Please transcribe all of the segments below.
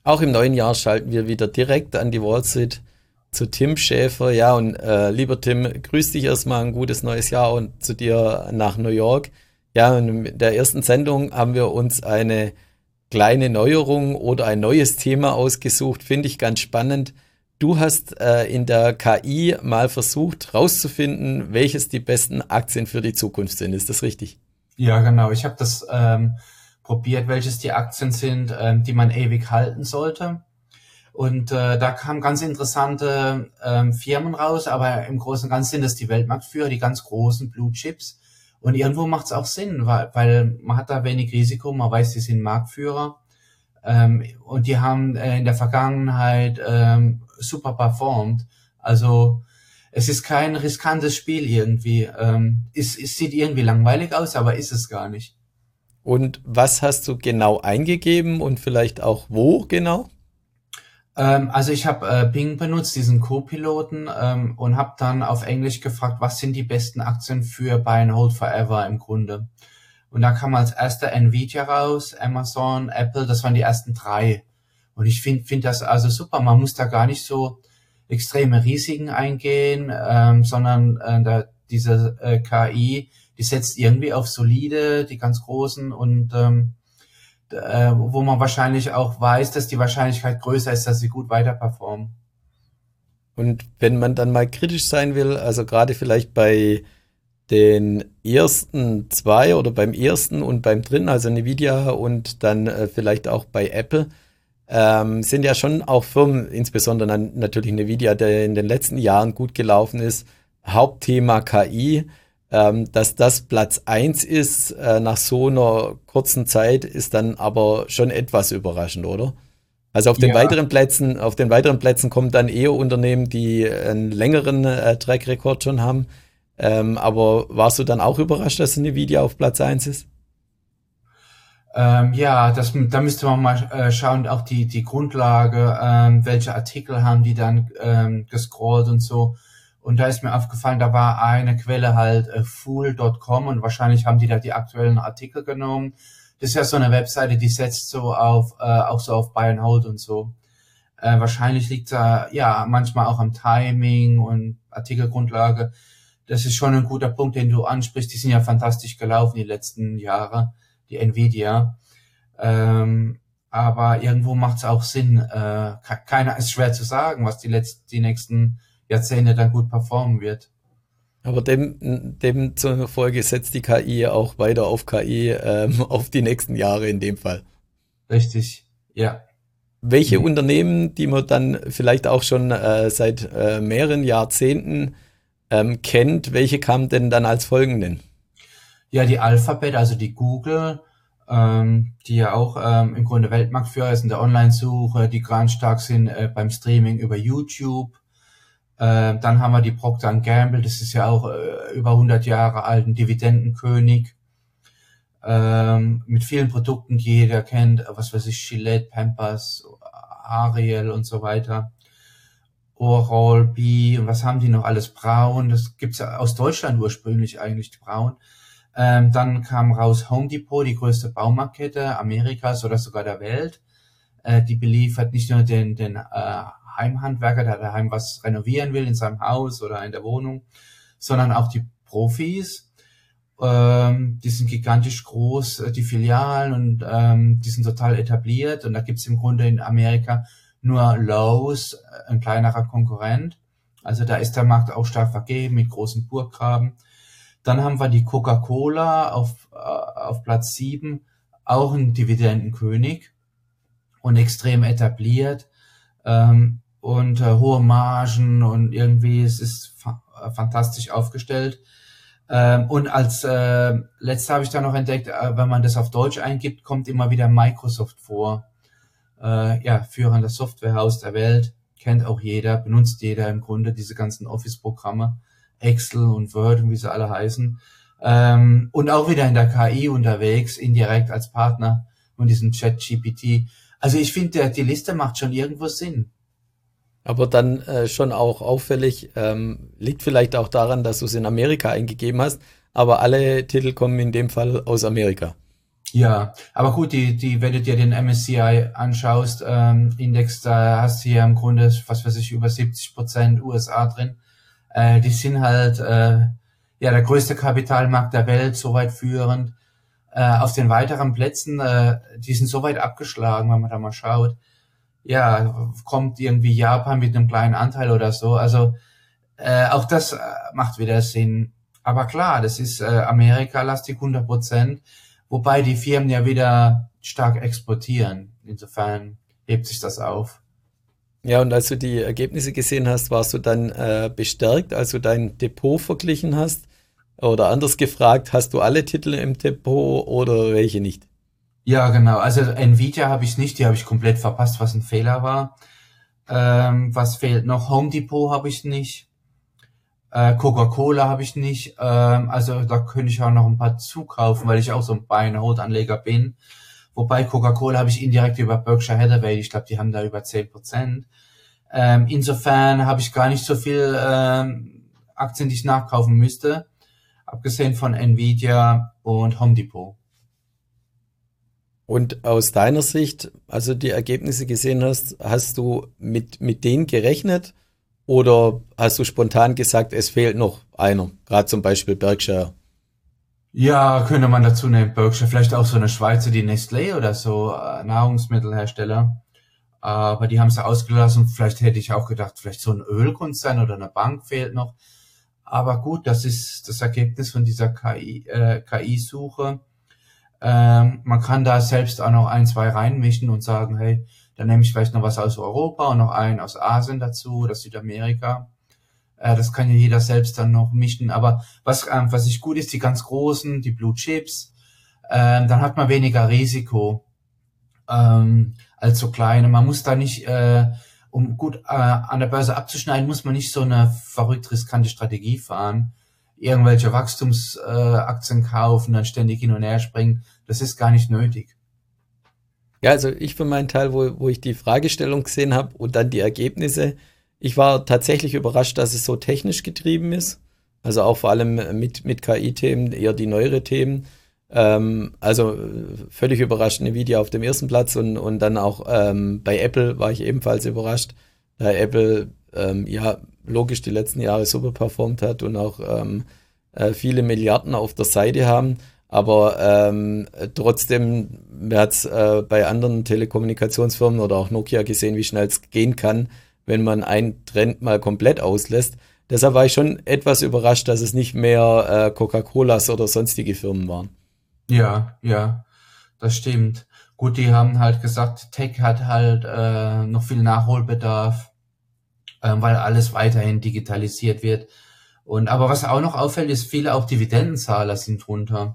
Auch im neuen Jahr schalten wir wieder direkt an die Wall Street zu Tim Schäfer. Ja, und lieber Tim, grüß dich erstmal, ein gutes neues Jahr und zu dir nach New York. Ja, und in der ersten Sendung haben wir uns eine kleine Neuerung oder ein neues Thema ausgesucht. Finde ich ganz spannend. Du hast in der KI mal versucht rauszufinden, welches die besten Aktien für die Zukunft sind. Ist das richtig? Ja, genau. Ich habe das probiert, welches die Aktien sind, die man ewig halten sollte. Und da kamen ganz interessante Firmen raus, aber im Großen und Ganzen sind es die Weltmarktführer, die ganz großen Blue Chips. Und irgendwo macht es auch Sinn, weil man hat da wenig Risiko, man weiß, die sind Marktführer. Und die haben in der Vergangenheit super performt. Also es ist kein riskantes Spiel irgendwie. Es sieht irgendwie langweilig aus, aber ist es gar nicht. Und was hast du genau eingegeben und vielleicht auch wo genau? Also ich habe Bing benutzt, diesen Co-Piloten, und habe dann auf Englisch gefragt, was sind die besten Aktien für Buy and Hold Forever im Grunde. Und da kam als erster Nvidia raus, Amazon, Apple, das waren die ersten drei. Und ich find das also super. Man muss da gar nicht so extreme Risiken eingehen, sondern diese KI, die setzt irgendwie auf solide, die ganz großen und wo man wahrscheinlich auch weiß, dass die Wahrscheinlichkeit größer ist, dass sie gut weiter performen. Und wenn man dann mal kritisch sein will, also gerade vielleicht bei den ersten zwei oder beim ersten und beim dritten, also Nvidia und dann vielleicht auch bei Apple, sind ja schon auch Firmen, insbesondere dann natürlich Nvidia, der in den letzten Jahren gut gelaufen ist, Hauptthema KI, dass das Platz eins ist nach so einer kurzen Zeit, ist dann aber schon etwas überraschend, oder? Also Ja, auf den weiteren Plätzen kommen dann eher Unternehmen, die einen längeren Track Record schon haben. Aber warst du dann auch überrascht, dass Nvidia auf Platz eins ist? ja, da müsste man mal schauen, auch die Grundlage, welche Artikel haben die dann gescrollt und so. Und da ist mir aufgefallen, da war eine Quelle halt fool.com und wahrscheinlich haben die da die aktuellen Artikel genommen. Das ist ja so eine Webseite, die setzt so auf, auch so auf Buy and Hold und so. Wahrscheinlich liegt da, ja, manchmal auch am Timing und Artikelgrundlage. Das ist schon ein guter Punkt, den du ansprichst. Die sind ja fantastisch gelaufen die letzten Jahre, die Nvidia. Aber irgendwo macht es auch Sinn. Keiner ist schwer zu sagen, was die nächsten Jahrzehnte dann gut performen wird. Aber dem zur Folge setzt die KI auch weiter auf KI, auf die nächsten Jahre in dem Fall. Richtig, ja. Welche Mhm. Unternehmen, die man dann vielleicht auch schon seit mehreren Jahrzehnten kennt, welche kamen denn dann als folgenden? Ja, die Alphabet, also die Google, die ja auch im Grunde Weltmarktführer ist in der Online-Suche, die ganz stark sind beim Streaming über YouTube. Dann haben wir die Procter Gamble, das ist ja auch über 100 Jahre alt, ein Dividendenkönig, mit vielen Produkten, die jeder kennt, was weiß ich, Gillette, Pampers, Ariel und so weiter. Oral-B und was haben die noch alles? Braun, das gibt's ja aus Deutschland ursprünglich eigentlich, Braun. Dann kam raus Home Depot, die größte Baumarktkette Amerikas oder sogar der Welt. Die beliefert nicht nur den Heimhandwerker, der daheim was renovieren will in seinem Haus oder in der Wohnung, sondern auch die Profis. Die sind gigantisch groß, die Filialen, und die sind total etabliert. Und da gibt's im Grunde in Amerika nur Lowe's, ein kleinerer Konkurrent. Also da ist der Markt auch stark vergeben mit großen Burggraben. Dann haben wir die Coca-Cola auf Platz 7, auch ein Dividendenkönig und extrem etabliert, und hohe Margen, und irgendwie es ist fantastisch aufgestellt. Und als letzte habe ich dann noch entdeckt, wenn man das auf Deutsch eingibt, kommt immer wieder Microsoft vor. Ja, führender Softwarehaus der Welt, kennt auch jeder, benutzt jeder im Grunde diese ganzen Office-Programme, Excel und Word und wie sie alle heißen. Und auch wieder in der KI unterwegs, indirekt als Partner von diesem ChatGPT. Also ich finde, die Liste macht schon irgendwo Sinn. Aber dann schon auch auffällig, liegt vielleicht auch daran, dass du es in Amerika eingegeben hast, aber alle Titel kommen in dem Fall aus Amerika. Ja, aber gut, wenn du dir den MSCI anschaust, Index, da hast du ja im Grunde, was weiß ich, über 70% USA drin. Die sind halt, ja, der größte Kapitalmarkt der Welt, soweit führend. Auf den weiteren Plätzen, die sind so weit abgeschlagen, wenn man da mal schaut. Ja, kommt irgendwie Japan mit einem kleinen Anteil oder so. Also, auch das macht wieder Sinn. Aber klar, das ist Amerika-lastig 100%, wobei die Firmen ja wieder stark exportieren. Insofern hebt sich das auf. Ja, und als du die Ergebnisse gesehen hast, warst du dann bestärkt, als du dein Depot verglichen hast? Oder anders gefragt, hast du alle Titel im Depot oder welche nicht? Ja, genau. Also Nvidia habe ich nicht, die habe ich komplett verpasst, was ein Fehler war. Was fehlt noch? Home Depot habe ich nicht. Coca-Cola habe ich nicht. Also da könnte ich auch noch ein paar zukaufen, weil ich auch so ein Buy-and-Hold-Anleger bin. Wobei Coca-Cola habe ich indirekt über Berkshire Hathaway. Ich glaube, die haben da über 10%. Insofern habe ich gar nicht so viel Aktien, die ich nachkaufen müsste. Abgesehen von Nvidia und Home Depot. Und aus deiner Sicht, als du die Ergebnisse gesehen hast, hast du mit denen gerechnet oder hast du spontan gesagt, es fehlt noch einer, gerade zum Beispiel Berkshire? Ja, könnte man dazu nehmen, Berkshire, vielleicht auch so eine Schweizer, die Nestlé oder so, Nahrungsmittelhersteller. Aber die haben sie ausgelassen. Vielleicht hätte ich auch gedacht, vielleicht so ein Ölkonzern oder eine Bank fehlt noch. Aber gut, das ist das Ergebnis von dieser KI-Suche. Man kann da selbst auch noch ein, zwei reinmischen und sagen, hey, dann nehme ich vielleicht noch was aus Europa und noch einen aus Asien dazu oder Südamerika. Das kann ja jeder selbst dann noch mischen. Aber was ich gut ist, die ganz großen, die Blue Chips, dann hat man weniger Risiko als so kleine. Man muss da nicht, um gut an der Börse abzuschneiden, muss man nicht so eine verrückt riskante Strategie fahren. Irgendwelche Wachstumsaktien kaufen, dann ständig hin und her springen. Das ist gar nicht nötig. Ja, also ich für meinen Teil, wo ich die Fragestellung gesehen habe und dann die Ergebnisse, ich war tatsächlich überrascht, dass es so technisch getrieben ist. Also auch vor allem mit KI-Themen, eher die neuere Themen. Also völlig überrascht, Nvidia auf dem ersten Platz und dann auch bei Apple war ich ebenfalls überrascht, da Apple ja logisch die letzten Jahre super performt hat und auch viele Milliarden auf der Seite haben. Aber trotzdem, man hat es bei anderen Telekommunikationsfirmen oder auch Nokia gesehen, wie schnell es gehen kann, wenn man einen Trend mal komplett auslässt. Deshalb war ich schon etwas überrascht, dass es nicht mehr Coca-Colas oder sonstige Firmen waren. Ja, ja, das stimmt. Gut, die haben halt gesagt, Tech hat halt noch viel Nachholbedarf, weil alles weiterhin digitalisiert wird. Und aber was auch noch auffällt, ist, viele auch Dividendenzahler sind drunter.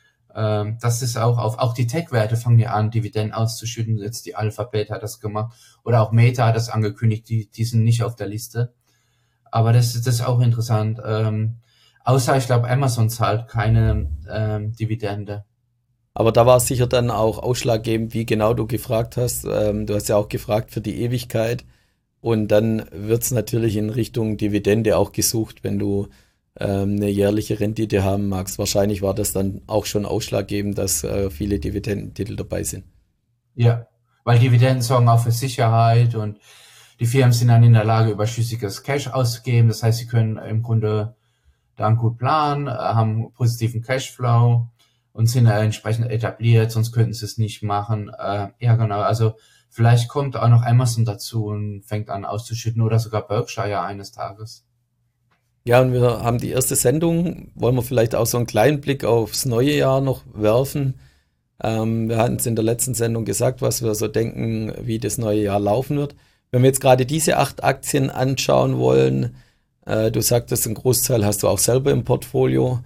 Das ist auch die Tech-Werte fangen ja an, Dividenden auszuschütten. Jetzt die Alphabet hat das gemacht. Oder auch Meta hat das angekündigt, die sind nicht auf der Liste. Aber das ist auch interessant. Außer, ich glaube, Amazon zahlt keine Dividende. Aber da war es sicher dann auch ausschlaggebend, wie genau du gefragt hast. Du hast ja auch gefragt für die Ewigkeit. Und dann wird es natürlich in Richtung Dividende auch gesucht, wenn du eine jährliche Rendite haben magst. Wahrscheinlich war das dann auch schon ausschlaggebend, dass viele Dividendentitel dabei sind. Ja, weil Dividenden sorgen auch für Sicherheit und die Firmen sind dann in der Lage, überschüssiges Cash auszugeben. Das heißt, sie können im Grunde dann gut planen, haben positiven Cashflow und sind entsprechend etabliert, sonst könnten sie es nicht machen. Ja, genau. Also vielleicht kommt auch noch Amazon dazu und fängt an auszuschütten oder sogar Berkshire eines Tages. Ja, und wir haben die erste Sendung. Wollen wir vielleicht auch so einen kleinen Blick aufs neue Jahr noch werfen? Wir hatten es in der letzten Sendung gesagt, was wir so denken, wie das neue Jahr laufen wird. Wenn wir jetzt gerade diese 8 Aktien anschauen wollen, du sagtest, einen Großteil hast du auch selber im Portfolio.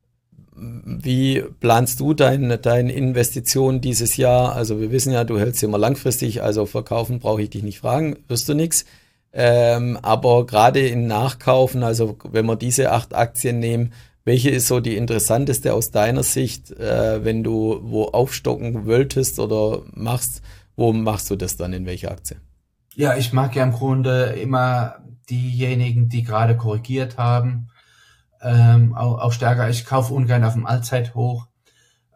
Wie planst du deine Investitionen dieses Jahr? Also wir wissen ja, du hältst sie immer langfristig, also verkaufen brauche ich dich nicht fragen, wirst du nichts. Aber gerade in Nachkaufen, also wenn wir diese 8 Aktien nehmen, welche ist so die interessanteste aus deiner Sicht, wenn du wo aufstocken wolltest oder machst, wo machst du das dann, in welche Aktie? Ja, ich mag ja im Grunde immer diejenigen, die gerade korrigiert haben, auch stärker. Ich kaufe ungern auf dem Allzeithoch.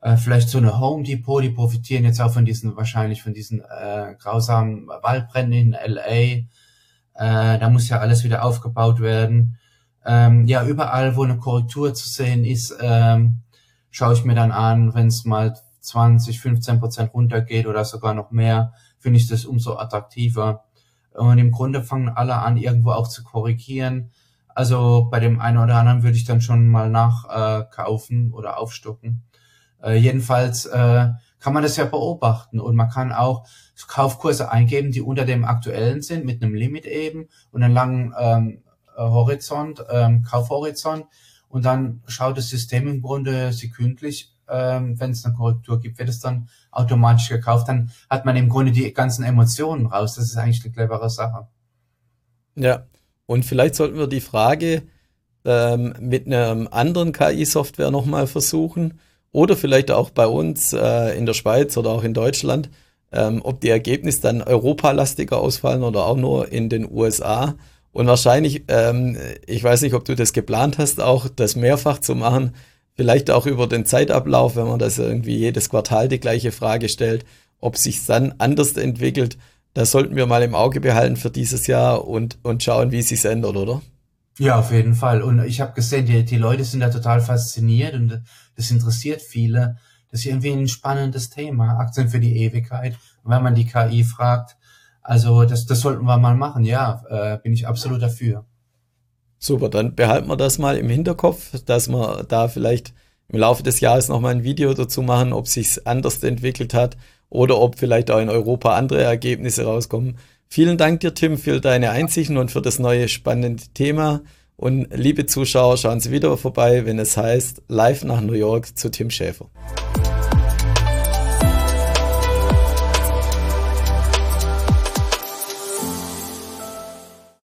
Vielleicht so eine Home Depot, die profitieren jetzt auch wahrscheinlich von diesen grausamen Waldbränden in LA. Da muss ja alles wieder aufgebaut werden. Ja, überall, wo eine Korrektur zu sehen ist, schaue ich mir dann an, wenn es mal 20-15% runtergeht oder sogar noch mehr, finde ich das umso attraktiver. Und im Grunde fangen alle an, irgendwo auch zu korrigieren. Also bei dem einen oder anderen würde ich dann schon mal nachkaufen oder aufstocken. Jedenfalls kann man das ja beobachten und man kann auch Kaufkurse eingeben, die unter dem aktuellen sind, mit einem Limit eben und einem langen Horizont, Kaufhorizont. Und dann schaut das System im Grunde sekündlich, wenn es eine Korrektur gibt, wird es dann automatisch gekauft. Dann hat man im Grunde die ganzen Emotionen raus. Das ist eigentlich eine clevere Sache. Ja, und vielleicht sollten wir die Frage mit einer anderen KI-Software nochmal versuchen oder vielleicht auch bei uns in der Schweiz oder auch in Deutschland, ob die Ergebnisse dann europalastiger ausfallen oder auch nur in den USA. Und wahrscheinlich, ich weiß nicht, ob du das geplant hast, auch das mehrfach zu machen, vielleicht auch über den Zeitablauf, wenn man das irgendwie jedes Quartal die gleiche Frage stellt, ob sich dann anders entwickelt. Das sollten wir mal im Auge behalten für dieses Jahr und schauen, wie es sich ändert, oder? Ja, auf jeden Fall. Und ich habe gesehen, die Leute sind da total fasziniert und das interessiert viele. Das ist irgendwie ein spannendes Thema, Aktien für die Ewigkeit. Und wenn man die KI fragt, also das sollten wir mal machen, ja, bin ich absolut dafür. Super, dann behalten wir das mal im Hinterkopf, dass wir da vielleicht im Laufe des Jahres nochmal ein Video dazu machen, ob sich's anders entwickelt hat oder ob vielleicht auch in Europa andere Ergebnisse rauskommen. Vielen Dank dir, Tim, für deine Einsichten und für das neue spannende Thema. Und liebe Zuschauer, schauen Sie wieder vorbei, wenn es heißt Live nach New York zu Tim Schäfer.